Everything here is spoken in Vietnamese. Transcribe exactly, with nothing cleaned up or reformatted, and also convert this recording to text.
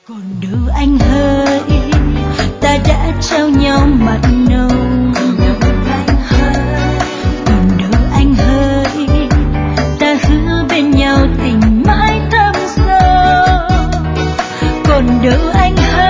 Còn đâu anh hỡi, ta đã trao nhau mặn nồng. Còn đâu anh hỡi, ta hứa bên nhau tình mãi thâm sâu. Còn đâu anh hỡi,